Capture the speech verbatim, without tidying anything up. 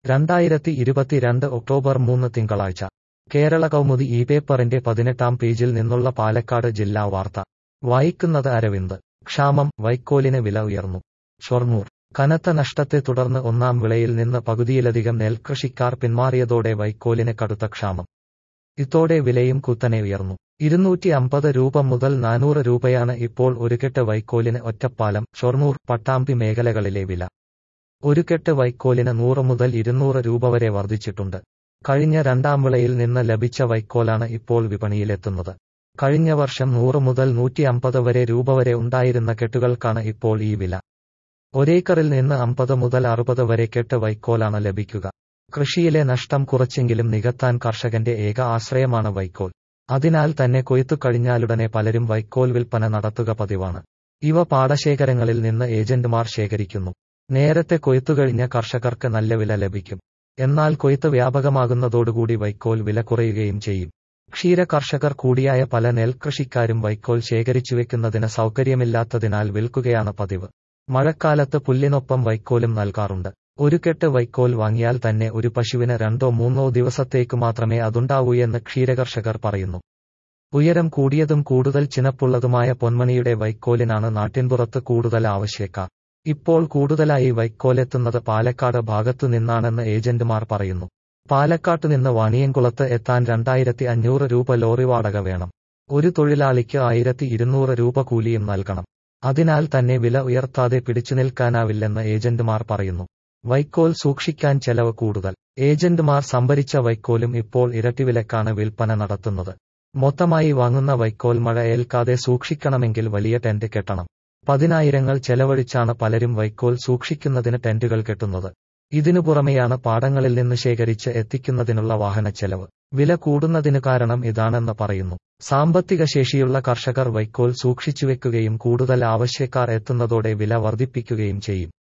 രണ്ടായിരത്തി ഇരുപത്തിരണ്ട് ഒക്ടോബർ മൂന്ന് തിങ്കളാഴ്ച കേരള കൗമുദി ഈ പേപ്പറിന്റെ പതിനെട്ടാം പേജിൽ നിന്നുള്ള പാലക്കാട് ജില്ലാ വാർത്ത വായിക്കുന്നത് അരവിന്ദ്. ക്ഷാമം, വൈക്കോലിന് വില ഉയർന്നു. ഷൊർണൂർ. കനത്ത നഷ്ടത്തെ തുടർന്ന് ഒന്നാം വിളയിൽ നിന്ന് പകുതിയിലധികം നെൽകൃഷിക്കാർ പിന്മാറിയതോടെ വൈക്കോലിന് കടുത്ത ക്ഷാമം. ഇതോടെ വിലയും കുത്തനെ ഉയർന്നു. ഇരുന്നൂറ്റി അമ്പത് രൂപ മുതൽ നാനൂറ് രൂപയാണ് ഇപ്പോൾ ഒരു കെട്ട് വൈക്കോലിന് ഒറ്റപ്പാലം, ഷൊർണൂർ, പട്ടാമ്പി മേഖലകളിലെ വില. ഒരു കെട്ട് വൈക്കോലിന് നൂറ് മുതൽ ഇരുന്നൂറ് രൂപ വരെ വർദ്ധിച്ചിട്ടുണ്ട്. കഴിഞ്ഞ രണ്ടാം വിളയിൽ നിന്ന് ലഭിച്ച വൈക്കോലാണ് ഇപ്പോൾ വിപണിയിലെത്തുന്നത്. കഴിഞ്ഞ വർഷം നൂറ് മുതൽ നൂറ്റി അമ്പത് വരെ രൂപ വരെ ഉണ്ടായിരുന്ന കെട്ടുകൾക്കാണ് ഇപ്പോൾ ഈ വില. ഒരേക്കറിൽ നിന്ന് അമ്പത് മുതൽ അറുപത് വരെ കെട്ട് വൈക്കോലാണ് ലഭിക്കുക. കൃഷിയിലെ നഷ്ടം കുറച്ചെങ്കിലും നികത്താൻ കർഷകന്റെ ഏക ആശ്രയമാണ് വൈക്കോൽ. അതിനാൽ തന്നെ കൊയ്ത്തു കഴിഞ്ഞാലുടനെ പലരും വൈക്കോൽ വിൽപ്പന നടത്തുക പതിവാണ്. ഇവ പാടശേഖരങ്ങളിൽ നിന്ന് ഏജന്റുമാർ ശേഖരിക്കുന്നു. നേരത്തെ കൊയ്ത്തുകഴിഞ്ഞ കർഷകർക്ക് നല്ല വില ലഭിക്കും. എന്നാൽ കൊയ്ത്ത് വ്യാപകമാകുന്നതോടുകൂടി വൈക്കോൽ വില കുറയുകയും ചെയ്യും. ക്ഷീര കർഷകർ കൂടിയായ പല നെൽകൃഷിക്കാരും വൈക്കോൽ ശേഖരിച്ചുവെക്കുന്നതിന് സൗകര്യമില്ലാത്തതിനാൽ വിൽക്കുകയാണ് പതിവ്. മഴക്കാലത്ത് പുല്ലിനൊപ്പം വൈക്കോലും നൽകാറുണ്ട്. ഒരു കെട്ട് വൈക്കോൽ വാങ്ങിയാൽ തന്നെ ഒരു പശുവിന് രണ്ടോ മൂന്നോ ദിവസത്തേക്ക് മാത്രമേ അതുണ്ടാവൂ എന്ന് ക്ഷീരകർഷകർ പറയുന്നു. ഉയരം കൂടിയതും കൂടുതൽ ചിനപ്പുള്ളതുമായ പൊന്മണിയുടെ വൈക്കോലിനാണ് നാട്ടിൻപുറത്ത് കൂടുതൽ ആവശ്യക്കാർ. ഇപ്പോൾ കൂടുതലായി വൈക്കോലെത്തുന്നത് പാലക്കാട് ഭാഗത്തു നിന്നാണെന്ന് ഏജന്റുമാർ പറയുന്നു. പാലക്കാട്ടുനിന്ന് വാണിയംകുളത്ത് എത്താൻ രണ്ടായിരത്തി അഞ്ഞൂറ് രൂപ ലോറി വാടക വേണം. ഒരു തൊഴിലാളിക്ക് ആയിരത്തി ഇരുന്നൂറ് രൂപ കൂലിയും നൽകണം. അതിനാൽ തന്നെ വില ഉയർത്താതെ പിടിച്ചുനിൽക്കാനാവില്ലെന്ന് ഏജന്റുമാർ പറയുന്നു. വൈക്കോൽ സൂക്ഷിക്കാൻ ചെലവ് കൂടുതൽ. ഏജന്റുമാർ സംഭരിച്ച വൈക്കോലും ഇപ്പോൾ ഇരട്ടിവിലക്കാണ് വിൽപ്പന നടത്തുന്നത്. മൊത്തമായി വാങ്ങുന്ന വൈക്കോൽ മഴ ഏൽക്കാതെ സൂക്ഷിക്കണമെങ്കിൽ വലിയ ടെന്റ് കെട്ടണം. പതിനായിരങ്ങൾ ചെലവഴിച്ചാണ് പലരും വൈക്കോൽ സൂക്ഷിക്കുന്നതിന് ടെന്റുകൾ കെട്ടുന്നത്. ഇതിനു പുറമെയാണ് പാടങ്ങളിൽ നിന്ന് ശേഖരിച്ച് എത്തിക്കുന്നതിനുള്ള വാഹനച്ചെലവ്. വില കൂടുന്നതിന് കാരണം ഇതാണെന്ന് പറയുന്നു. സാമ്പത്തിക ശേഷിയുള്ള കർഷകർ വൈക്കോൽ സൂക്ഷിച്ചുവെക്കുകയും കൂടുതൽ ആവശ്യക്കാർ എത്തുന്നതോടെ വില വർദ്ധിപ്പിക്കുകയും ചെയ്യും.